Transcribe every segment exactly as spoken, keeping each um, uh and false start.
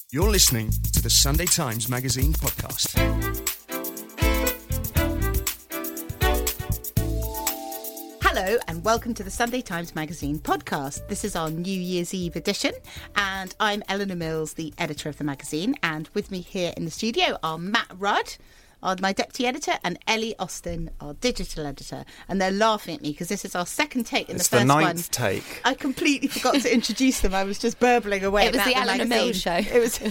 You're listening to the Sunday Times Magazine podcast. Hello and welcome to the Sunday Times Magazine podcast. This is our New Year's Eve edition and I'm Eleanor Mills, the editor of the magazine, and with me here in the studio are Matt Rudd, our, my deputy editor, and Ellie Austin, our digital editor. And they're laughing at me because this is our second take in it's the first the one. ninth take. I completely forgot to introduce them. I was just burbling away. It was about the, the Eleanor magazine. Mills show. It was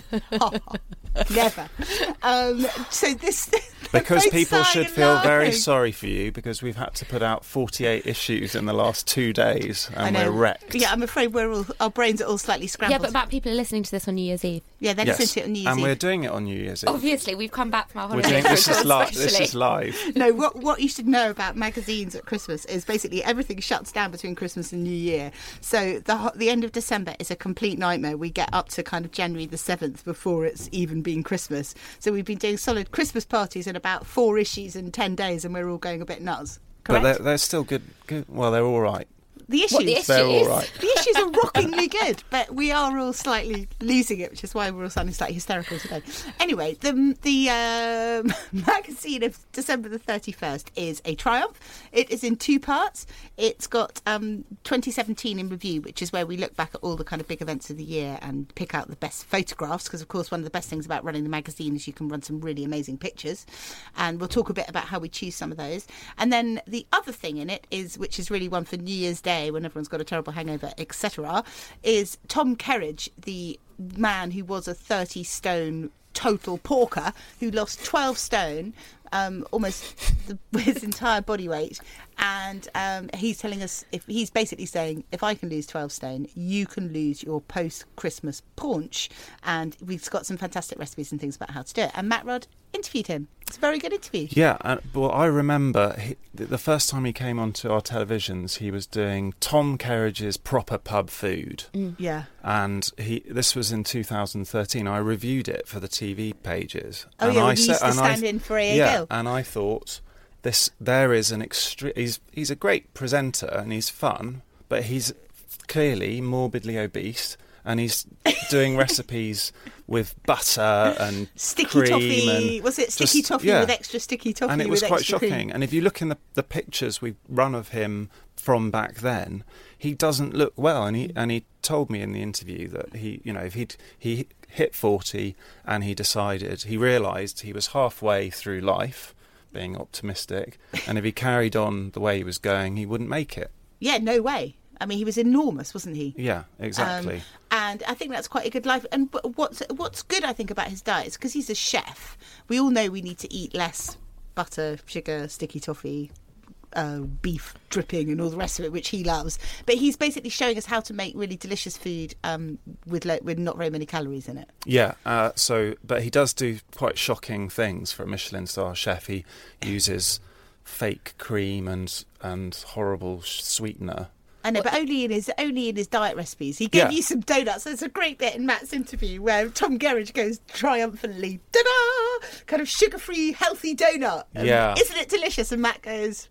never. Um, so this Because both people sighing should and feel very laughing. sorry for you because we've had to put out forty-eight issues in the last two days I and know. we're wrecked. Yeah, I'm afraid we're all our brains are all slightly Yeah, scrambled. but about people are listening to this on New Year's Eve. yeah, they're yes, listening to it on New Year's and Eve. we're doing it on New Year's Eve. Obviously, we've come back from our We're holiday. doing this is especially. live. This is live. No, what what you should know about magazines at Christmas is basically everything shuts down between Christmas and New Year. So the ho- the end of December is a complete nightmare. We get up to kind of January the seventh before it's even been Christmas. So we've been doing solid Christmas parties in about four issues in ten days, and we're all going a bit nuts. But Correct? they're, they're still good, good. Well, they're all right. The issues. What, the They're all issues? right. The issues are rockingly good, but we are all slightly losing it, which is why we're all sounding slightly hysterical today. Anyway, the the um, magazine of December the thirty-first is a triumph. It is in two parts. It's got um, twenty seventeen in review, which is where we look back at all the kind of big events of the year and pick out the best photographs, because, of course, one of the best things about running the magazine is you can run some really amazing pictures. And we'll talk a bit about how we choose some of those. And then the other thing in it is, which is really one for New Year's Day, when everyone's got a terrible hangover, et cetera, is Tom Kerridge, the man who was a thirty stone total porker who lost twelve stone, um, almost the, his entire body weight. And um, he's telling us, if he's basically saying, if I can lose twelve stone, you can lose your post-Christmas paunch. And we've got some fantastic recipes and things about how to do it. And Matt Rudd interviewed him. It's a very good interview. Yeah, uh, well, I remember he, the first time he came onto our televisions, he was doing Tom Kerridge's Proper Pub Food. Mm. Yeah. And he this was in two thousand thirteen. I reviewed it for the T V pages. Oh, and yeah, I when you used to and stand I, in for A A yeah, Gill. and I thought, this there is an extreme... He's, he's a great presenter and he's fun, but he's clearly morbidly obese and he's doing recipes with butter and Sticky cream toffee. and Was it sticky just- toffee yeah. with extra sticky toffee? And it was with quite extra shocking. cream? And if you look in the, the pictures we've run of him from back then, he doesn't look well. And he and he told me in the interview that he, you know, if he'd he hit forty and he decided, he realised he was halfway through life, being optimistic, and if he carried on the way he was going, he wouldn't make it. Yeah, no way. I mean, he was enormous, wasn't he? Yeah, exactly. Um, and I think that's quite a good life. And but what's what's good, I think, about his diet is because he's a chef. We all know we need to eat less butter, sugar, sticky toffee, uh, beef dripping, and all the rest of it, which he loves. But he's basically showing us how to make really delicious food um, with lo- with not very many calories in it. Yeah, uh, so, but he does do quite shocking things for a Michelin star chef. He uses fake cream and and horrible sh- sweetener. I know, but only in his only in his diet recipes. He gave Yeah. you some donuts. There's a great bit in Matt's interview where Tom Kerridge goes triumphantly, "Ta-da!" Kind of sugar-free, healthy donut. And Yeah. isn't it delicious? And Matt goes,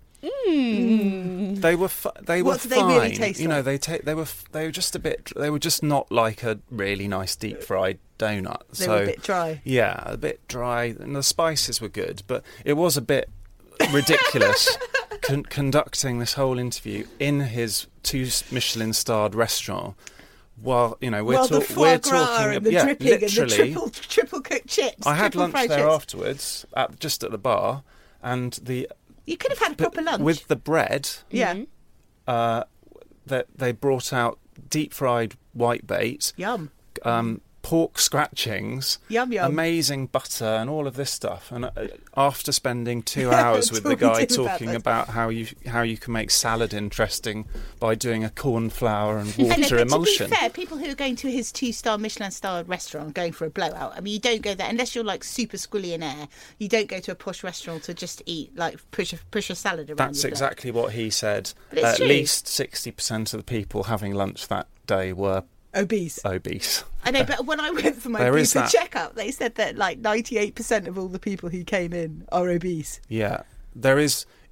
They were fu- they were What do they fine. really taste you know, like? they ta- they were f- they were just a bit. They were just not like a really nice deep fried donut. They so were a bit dry. Yeah, a bit dry, and the spices were good, but it was a bit ridiculous con- conducting this whole interview in his two Michelin starred restaurant. While you know we're, well, the talk- foie we're gras talking, and the yeah, dripping and the literally. triple triple cooked chips. I had triple lunch fried there chips. afterwards, at, just at the bar, and the You could have had a but proper lunch. with the bread. yeah, Uh, that they brought out deep fried whitebait, yum. um, pork scratchings, Yum, yum. amazing butter, and all of this stuff. And uh, after spending two hours with the guy Talking to him about talking this. about how you how you can make salad interesting by doing a corn flour and I know, water but emulsion. To be fair, people who are going to his two-star Michelin-starred restaurant going for a blowout, I mean, you don't go there unless you're like super squillionaire. You don't go to a posh restaurant to just eat, like push a push a salad around. That's your plate. exactly what he said. But it's At true. least sixty percent of the people having lunch that day were obese. obese. I know, but when I went for my There is Bupa that. checkup, they said that like ninety-eight percent of all the people who came in are obese. Yeah, there is.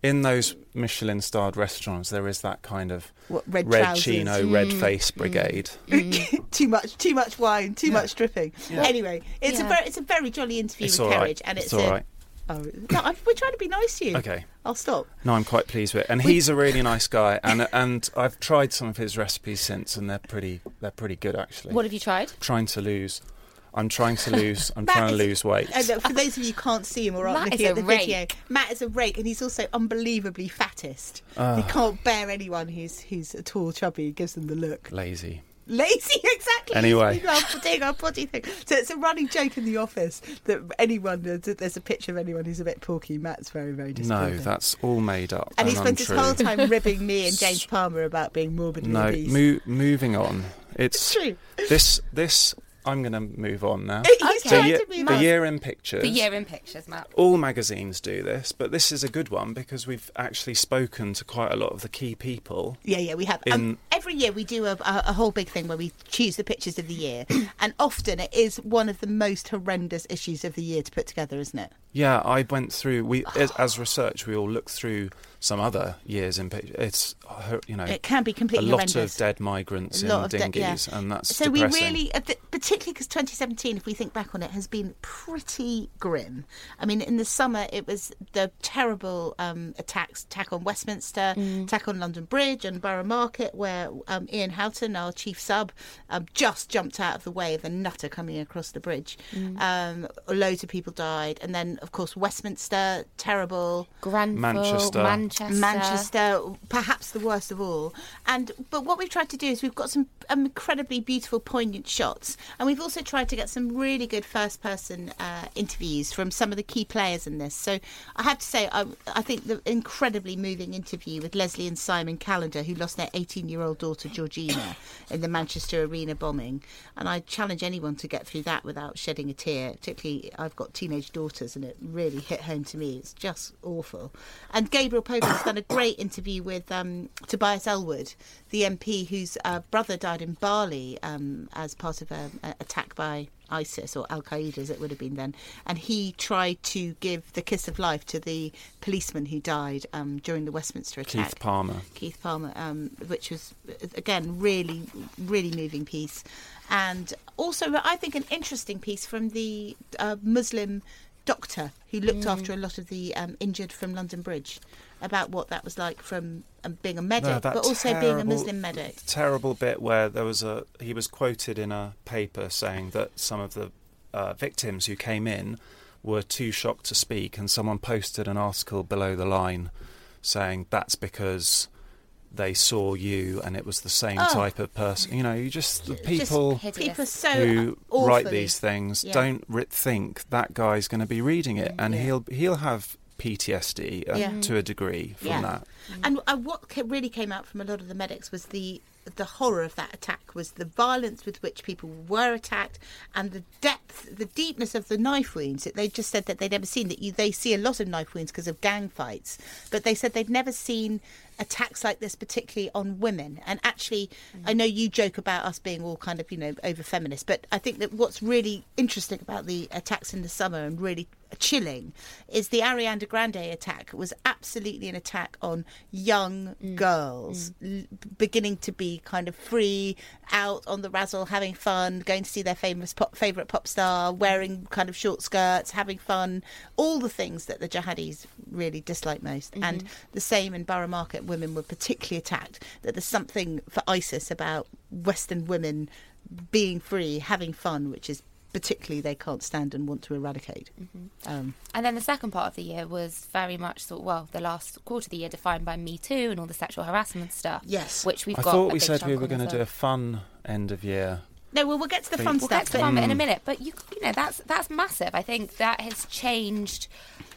in those Michelin-starred restaurants, there is that kind of What, red red trousers? chino, red face brigade. too much, too much wine, too Yeah. much dripping. Yeah. Anyway, it's Yeah. a very, it's a very jolly interview It's with all right. Kerridge, and it's, It's all a, right. Oh, no, I'm, we're trying to be nice to you. Okay. I'll stop. No, I'm quite pleased with it, and he's a really nice guy. And and I've tried some of his recipes since, and they're pretty they're pretty good actually. What have you tried? Trying to lose. I'm trying to lose. I'm Matt trying to is- lose weight. And uh, for those of you who can't see him or aren't Matt looking is at the a rake. video, Matt is a rake, and he's also unbelievably fattest. Ah. He can't bear anyone who's who's at all chubby. He gives them the look. Lazy. Lazy, exactly. Anyway. Doing our, doing our body thing. So it's a running joke in the office that anyone, there's a picture of anyone who's a bit porky. Matt's very, very No, disappointed. that's all made up And and, he spends his untrue. whole time ribbing me and James Palmer about being morbidly No, obese. mo- moving on. It's It's true. this this. I'm going to move on now. He's Okay. The, trying year, to be the nice. year in pictures. The year in pictures, Matt. All magazines do this, but this is a good one because we've actually spoken to quite a lot of the key people. Yeah, yeah, we have. In- Um, every year we do a, a, a whole big thing where we choose the pictures of the year, and often it is one of the most horrendous issues of the year to put together, isn't it? Yeah, I went through. We as, as research, we all looked through some other years in pictures. It's uh, you know It can be a completely lot horrendous. of dead migrants A lot in of de- dinghies, yeah. and that's So depressing. we really, uh, th- particularly because twenty seventeen, if we think back on it, has been pretty grim. I mean, in the summer it was the terrible um, attacks, attack on Westminster, attack on London Bridge and Borough Market, where um, Ian Houghton, our chief sub, um, just jumped out of the way of a nutter coming across the bridge. Um, loads of people died, and then of course Westminster, terrible. Grenfell, Manchester. Manchester. Manchester, perhaps the worst of all. And but what we've tried to do is we've got some um, incredibly beautiful, poignant shots, and we've also tried to get some really good first-person uh, interviews from some of the key players in this. So I have to say, I, I think the incredibly moving interview with Leslie and Simon Callender, who lost their eighteen-year-old daughter Georgina in the Manchester Arena bombing, and I challenge anyone to get through that without shedding a tear. Particularly, I've got teenage daughters, and it really hit home to me. It's just awful. And Gabriel Povey has done a great interview with um, Tobias Elwood, the M P whose uh, brother died in Bali um, as part of an attack by ISIS or Al Qaeda, as it would have been then, and he tried to give the kiss of life to the policeman who died um, during the Westminster attack. Keith Palmer. Keith Palmer, um, which was again really, really moving piece, and also I think an interesting piece from the uh, Muslim doctor who looked Mm. after a lot of the um, injured from London Bridge, about what that was like from um, being a medic, No, that but also being a terrible- Muslim medic. Terrible bit where there was a he was quoted in a paper saying that some of the uh, victims who came in were too shocked to speak, and someone posted an article below the line saying that's because they saw you and it was the same Oh. type of person. You know, you just the Just people hideous. People are so who awfully, write these things yeah. don't ri- think that guy's going to be reading it, and Yeah. he'll he'll have P T S D uh, Yeah. to a degree from Yeah. that. And uh, what ca- really came out from a lot of the medics was the the horror of that attack, was the violence with which people were attacked, and the depth, the deepness of the knife wounds. They just said that they'd never seen that. You, they see a lot of knife wounds because of gang fights, but they said they'd never seen attacks like this, particularly on women. And actually, I know you joke about us being all kind of, you know, over feminist, but I think that what's really interesting about the attacks in the summer and really chilling is the Ariana Grande attack was absolutely an attack on young girls l- beginning to be kind of free, out on the razzle, having fun, going to see their famous pop, favourite pop star, wearing kind of short skirts, having fun, all the things that the jihadis really dislike most. And the same in Borough Market, women were particularly attacked, that there's something for ISIS about Western women being free, having fun, which is particularly they can't stand and want to eradicate. Um, And then the second part of the year was very much sort of, well, the last quarter of the year defined by Me Too and all the sexual harassment stuff. Yes. Which we've I got. thought a we big said we chunk were on going to as do well. a fun end of year. no, well, we'll get to the We'll fun We'll stuff. get to the but- fun bit in a minute, but you, you know, that's that's massive. I think that has changed.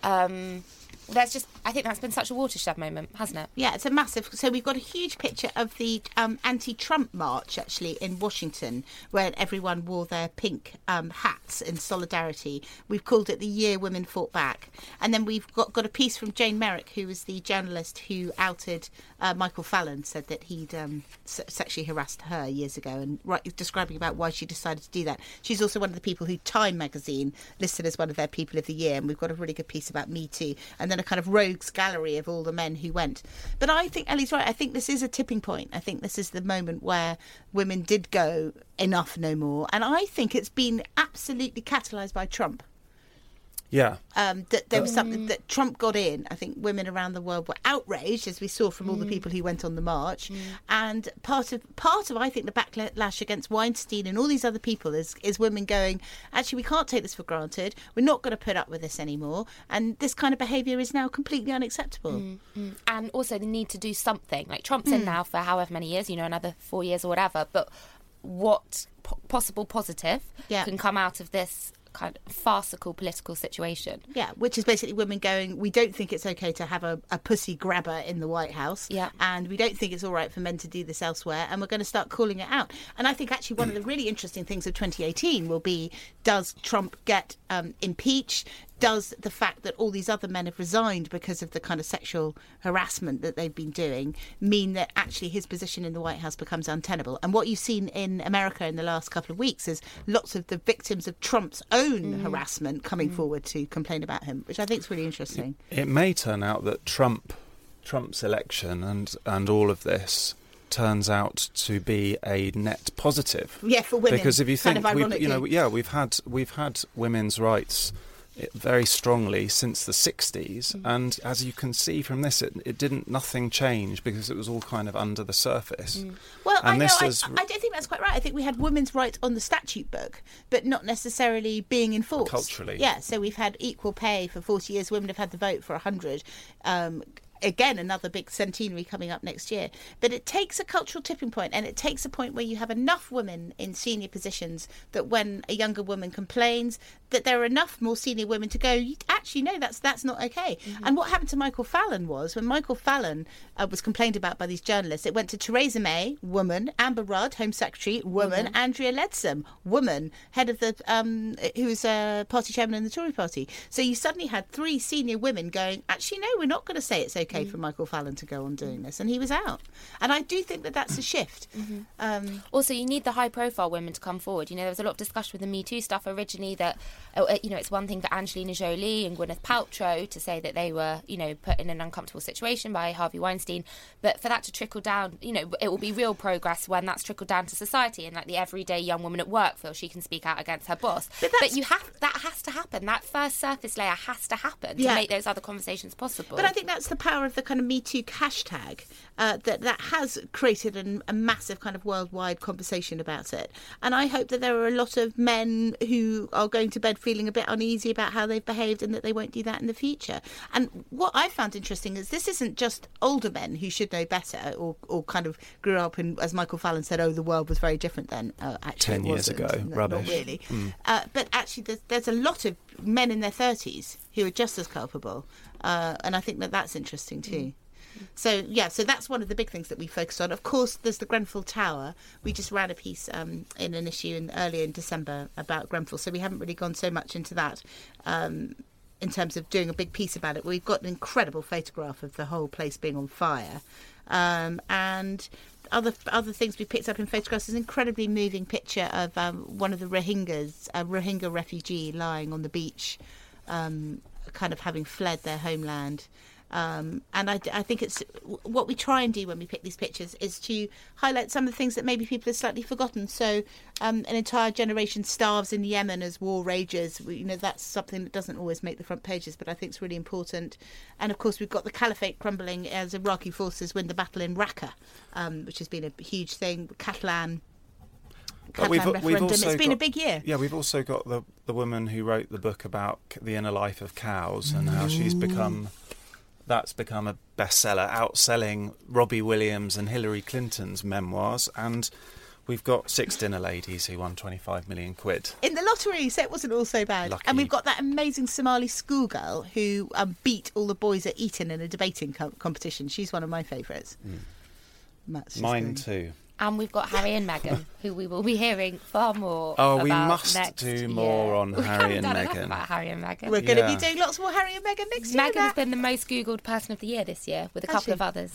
Um, that's just. I think that's been such a watershed moment, hasn't it? Yeah, it's a massive. So we've got a huge picture of the um, anti-Trump march actually in Washington, where everyone wore their pink um, hats in solidarity. We've called it the year women fought back, and then we've got, got a piece from Jane Merrick, who was the journalist who outed uh, Michael Fallon, said that he'd um, se- sexually harassed her years ago, and right, describing about why she decided to do that. She's also one of the people who Time magazine listed as one of their people of the year, and we've got a really good piece about Me Too. And then than a kind of rogues gallery of all the men who went. But I think Ellie's right. I think this is a tipping point. I think this is the moment where women did go enough, no more. And I think it's been absolutely catalysed by Trump. Yeah. Um, that there was something that Trump got in. I think women around the world were outraged, as we saw from all the people who went on the march. Mm. And part of part of I think the backlash against Weinstein and all these other people is is women going, actually, we can't take this for granted. We're not going to put up with this anymore. And this kind of behaviour is now completely unacceptable. Mm, mm. And also the need to do something. Like Trump's mm. in now for however many years, you know, another four years or whatever. But what po- possible positive yeah. can come out of this kind of farcical political situation? Yeah, which is basically women going, we don't think it's okay to have a, a pussy grabber in the White House, yeah. and we don't think it's all right for men to do this elsewhere, and we're going to start calling it out. And I think actually one of the really interesting things of twenty eighteen will be, does Trump get um, impeached? Does the fact that all these other men have resigned because of the kind of sexual harassment that they've been doing mean that actually his position in the White House becomes untenable? And what you've seen in America in the last couple of weeks is lots of the victims of Trump's own mm. harassment coming mm. forward to complain about him, which I think is really interesting. It, it may turn out that Trump, Trump's election and, and all of this turns out to be a net positive. Yeah, for women. Because if you think, kind of we've, you know, yeah, we've had we've had women's rights very strongly since the sixties, mm. and as you can see from this, it, it didn't nothing changed because it was all kind of under the surface. Mm. Well, and I know this I, is... I don't think that's quite right. I think we had women's rights on the statute book, but not necessarily being enforced culturally. Yeah, so we've had equal pay for forty years. Women have had the vote for a hundred. Um, Again, another big centenary coming up next year. But it takes a cultural tipping point, and it takes a point where you have enough women in senior positions that when a younger woman complains, that there are enough more senior women to go, actually, no, that's that's not okay. Mm-hmm. And what happened to Michael Fallon was, when Michael Fallon uh, was complained about by these journalists, it went to Theresa May, woman, Amber Rudd, Home Secretary, woman, mm-hmm. Andrea Leadsom, woman, head of the, um, who's a party chairman in the Tory party. So you suddenly had three senior women going, actually, no, we're not going to say it's okay. okay for Michael Fallon to go on doing this, and he was out. And I do think that that's a shift. Mm-hmm. Um, also, you need the high-profile women to come forward. You know, there was a lot of discussion with the Me Too stuff originally that, uh, you know, it's one thing for Angelina Jolie and Gwyneth Paltrow to say that they were, you know, put in an uncomfortable situation by Harvey Weinstein, but for that to trickle down, you know, it will be real progress when that's trickled down to society, and like the everyday young woman at work feels she can speak out against her boss. But, but you have that has to happen. That first surface layer has to happen yeah. to make those other conversations possible. But I think that's the power of the kind of Me Too hashtag uh, that that has created an, a massive kind of worldwide conversation about it. And I hope that there are a lot of men who are going to bed feeling a bit uneasy about how they've behaved, and that they won't do that in the future. And what I found interesting is this isn't just older men who should know better, or, or kind of grew up and, as Michael Fallon said, oh, the world was very different then. Uh, actually, ten years ago, no, rubbish. Not really. Mm. Uh, but actually, there's, there's a lot of men in their thirties who are just as culpable. Uh, and I think that that's interesting too. Mm. So, yeah, so that's one of the big things that we focused on. Of course, there's the Grenfell Tower. We just ran a piece um, in an issue in, earlier in December about Grenfell, so we haven't really gone so much into that um, in terms of doing a big piece about it. We've got an incredible photograph of the whole place being on fire. Um, and other other things we picked up in photographs is an incredibly moving picture of um, one of the Rohingyas, a Rohingya refugee lying on the beach, um, kind of having fled their homeland. Um, and I, I think it's what we try and do when we pick these pictures is to highlight some of the things that maybe people have slightly forgotten. So um, an entire generation starves in Yemen as war rages. You know, that's something that doesn't always make the front pages, but I think it's really important. And of course, we've got the caliphate crumbling as Iraqi forces win the battle in Raqqa, um, which has been a huge thing. Catalan. Catalan we've, referendum. we've also it's been got, a big year. Yeah, we've also got the the woman who wrote the book about the inner life of cows and how she's become. That's become a bestseller, outselling Robbie Williams and Hillary Clinton's memoirs. And we've got six dinner ladies who won twenty-five million quid. In the lottery, so it wasn't all so bad. Lucky. And we've got that amazing Somali schoolgirl who um, beat all the boys at Eton in a debating co- competition. She's one of my favourites. Mm. Matt's Mine going. too. And we've got Harry and Meghan, who we will be hearing far more Oh, about we must next do year. more on we Harry and haven't done Meghan. enough about Harry and Meghan. We're going to Yeah. be doing lots more Harry and Meghan next year. Meghan's Matt. been the most Googled person of the year this year, with a Has couple she? of others, yeah.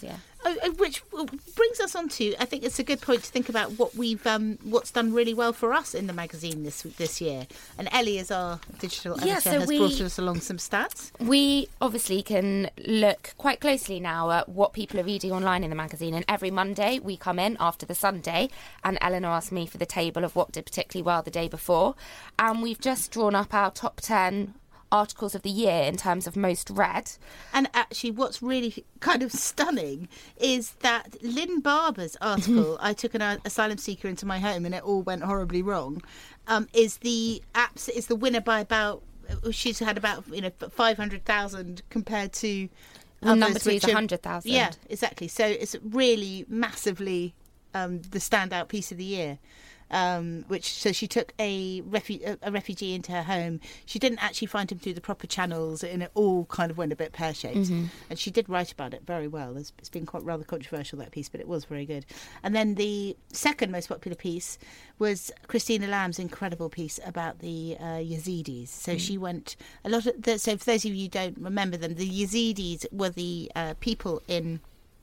uh, uh, which brings us on to, I think it's a good point to think about what we've, um, what's done really well for us in the magazine this this year. And Ellie, as our digital editor, Yeah, so has we- brought us along some stats. We obviously can look quite closely now at what people are reading online in the magazine, and every Monday we come in after the Sunday and Eleanor asked me for the table of what did particularly well the day before, and we've just drawn up our top ten articles of the year in terms of most read. And actually, what's really kind of stunning is that Lynn Barber's article, I took an asylum seeker into my home and it all went horribly wrong, um, is the apps is the winner by about, she's had about, you know, five hundred thousand compared to Well, number others two is which are- one hundred thousand. Yeah, exactly. So it's really massively um, the standout piece of the year. Um, which so she took a, refu- a refugee into her home. She didn't actually find him through the proper channels, and it all kind of went a bit pear-shaped. Mm-hmm. And she did write about it very well. It's, it's been quite rather controversial, that piece, but it was very good. And then the second most popular piece was Christina Lamb's incredible piece about the uh, Yazidis. So mm. she went a lot of the, so for those of you who don't remember them, the Yazidis were the uh, people in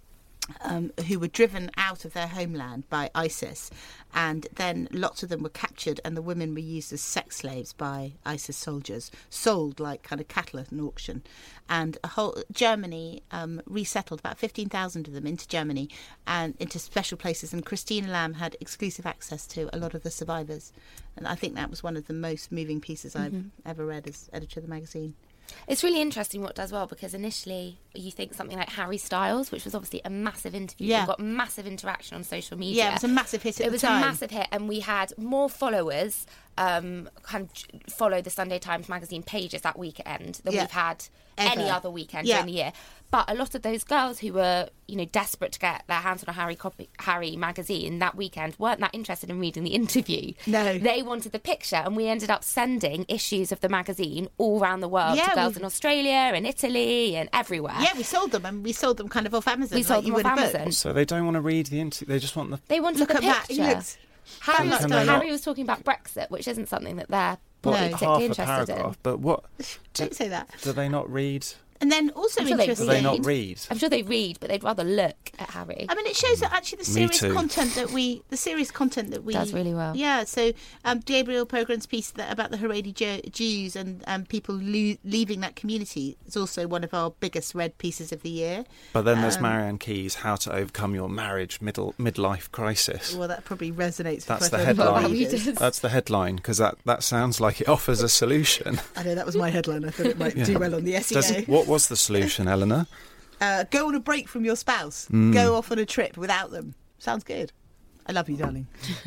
Um, who were driven out of their homeland by ISIS, and then lots of them were captured and the women were used as sex slaves by ISIS soldiers, sold like kind of cattle at an auction. And a whole Germany um, resettled about fifteen thousand of them into Germany and into special places, and Christina Lamb had exclusive access to a lot of the survivors, and I think that was one of the most moving pieces mm-hmm. I've ever read as editor of the magazine. It's really interesting what it does well, because initially you think something like Harry Styles, which was obviously a massive interview, yeah. and got massive interaction on social media. Yeah, it was a massive hit at It the was time. a massive hit, and we had more followers um, kind of follow the Sunday Times magazine pages that weekend than Yeah. we've had Ever. any other weekend Yeah. during the year. But a lot of those girls who were, you know, desperate to get their hands on a Harry copy, Harry magazine that weekend weren't that interested in reading the interview. No. They wanted the picture, and we ended up sending issues of the magazine all around the world Yeah, to girls we've- in Australia and Italy and everywhere. Yeah, we sold them, and we sold them kind of off Amazon. We sold like you them off would a book. Amazon. So they don't want to read the interview. They just want the. They wanted Look the at that. picture. He looks Harry, was, Can they Harry not- was talking about Brexit, which isn't something that they're What, probably No. particularly half a interested paragraph, in. but what Don't say that. do they not read? And then also I'm sure they interesting. Do they not read? I'm sure they read, but they'd rather look at Harry. I mean, it shows that actually the Me serious too. content that we, the serious content that we Does really well. Yeah. So um, Gabriel Pogren's piece that, about the Haredi Jew- Jews and um, people lo- leaving that community is also one of our biggest read pieces of the year. But then there's Um, Marianne Keyes, How to Overcome Your Marriage Middle Midlife Crisis. Well, that probably resonates. That's with the quite a lot of headline. readers. That's the headline, because that, that sounds like it offers a solution. I know that was my headline. I thought it might Yeah. do well on the S E O. Does, what was the solution, Eleanor? Uh, go on a break from your spouse. Mm. Go off on a trip without them. Sounds good. I love you, darling.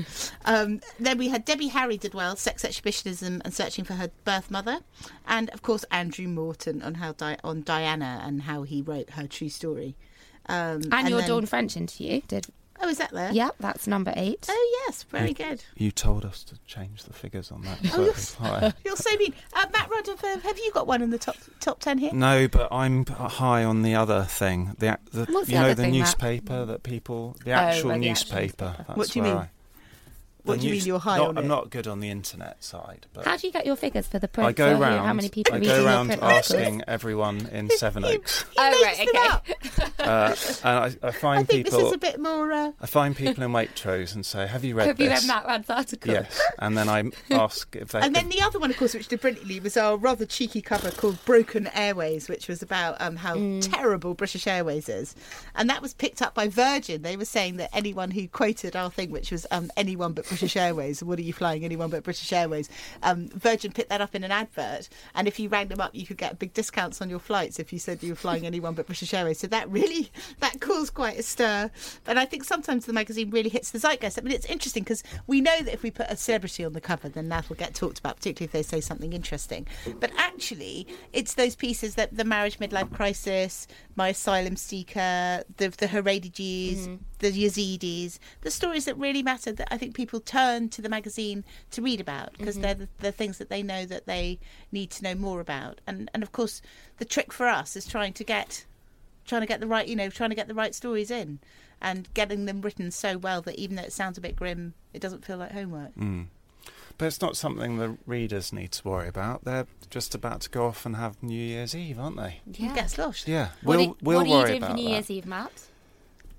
um, then we had Debbie Harry did well, Sex Exhibitionism and Searching for Her Birth Mother. And, of course, Andrew Morton on how Di- on Diana and how he wrote her true story. Um, and, your then- Dawn French interview did. Oh, is that there? Yeah, that's number eight. Oh, yes. Very You- good. You told us to change the figures on that. Oh, so you're, it's higher. you're so mean. Uh, Matt Rudderford, have you got one in the top top ten here? No, but I'm high on the other thing. The, the What's the you know other the thing, Matt? newspaper that people, the Oh, actual right, the actual newspaper. newspaper. That's What do you where mean? I- What the do you mean news- you're high not- on I'm it? not good on the internet side, but How do you get your figures for the print? I go for round. How many people I are reading go your round print articles? asking everyone in Seven Oaks, Oh, He right, makes them up. okay. uh, and I, I find I think people. this is a bit more... Uh, I find people in Waitrose and say, "Have you read Have you this?" read Matt Rad's article? Yes, and then I ask if they. And then if- the other one, of course, which did brilliantly, was our rather cheeky cover called Broken Airways, which was about um, how Mm. terrible British Airways is. And that was picked up by Virgin. They were saying that anyone who quoted our thing, which was um, anyone but British Airways, what are you flying, anyone but British Airways, um, Virgin picked that up in an advert. And if you rang them up, you could get big discounts on your flights if you said you were flying anyone but British Airways. So that really, that caused quite a stir. But I think sometimes the magazine really hits the zeitgeist. I mean, it's interesting because we know that if we put a celebrity on the cover, then that will get talked about, particularly if they say something interesting. But actually, it's those pieces that the marriage midlife crisis, my asylum seeker, the, the Haredi Jews, Mm-hmm. the Yazidis, the stories that really matter that I think people turn to the magazine to read about because Mm-hmm. they're the, the things that they know that they need to know more about. And and of course, the trick for us is trying to get trying to get the right, you know, trying to get the right stories in and getting them written so well that even though it sounds a bit grim, it doesn't feel like homework. Mm. But it's not something the readers need to worry about. They're just about to go off and have New Year's Eve, aren't they? You get sloshed. Yeah, What, we'll are, we'll what are you worry doing about for New that. Year's Eve, Matt?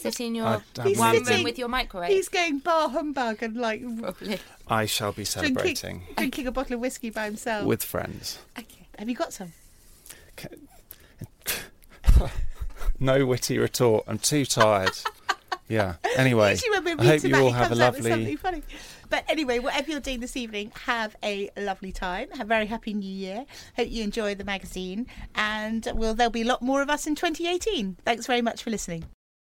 Sit in your I don't He's one sitting- room with your microwave. He's going bar humbug and like Probably. I shall be drinking, celebrating drinking a bottle of whiskey by himself. with friends. Okay. Have you got some? No witty retort. I'm too tired. Yeah. Anyway, Usually when we're I hope meeting you Matt, all he have a comes out with something lovely. funny. But anyway, whatever you're doing this evening, have a lovely time. Have a very happy New Year. Hope you enjoy the magazine, and well, there'll be a lot more of us in twenty eighteen. Thanks very much for listening.